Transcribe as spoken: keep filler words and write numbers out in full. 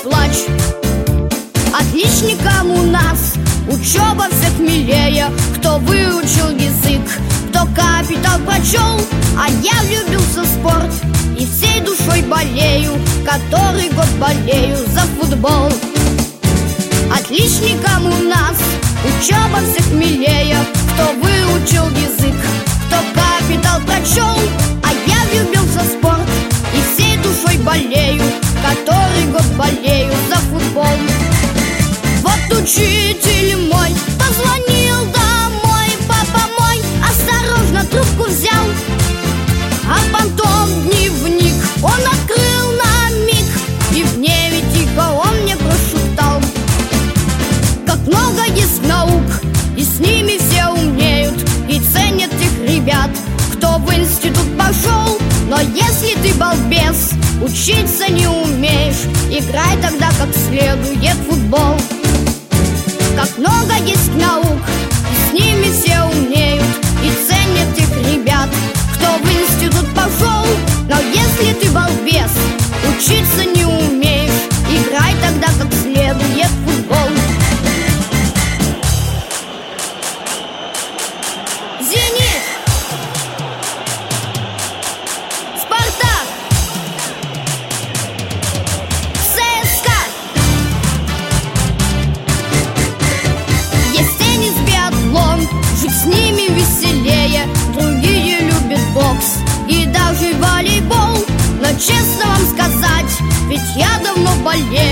плачь. Отличникам у нас учеба всех милее. Кто выучил язык, кто капитал прочел. А я влюбился в спорт и всей душой болею. Который год болею за футбол. Отличникам у нас учеба всех милее. Кто выучил язык, кто капитал прочел. А я влюбился в спорт и всей душой болею. Который год болею за футбол. Вот учитель мой позвонил домой. Папа мой осторожно трубку взял, а потом дневник он открыл на миг. И в гневе тихо он мне прошептал: как много есть наук, и с ними все умеют. И ценят тех ребят, кто в институт пошел. Но если ты балбес, учиться не умеешь, играй тогда как следует в футбол. Как много есть наук, и с ними все умеют. И ценят тех ребят, кто в институт пошел. Но если ты балбес, учиться не умеешь, играй тогда как следует в футбол. Зенит, Спартак, ЦСКА. Есть теннис, биатлон, жить с ними веселее. Другие любят бокс и даже волейбол. Но честно вам сказать, ведь я давно болею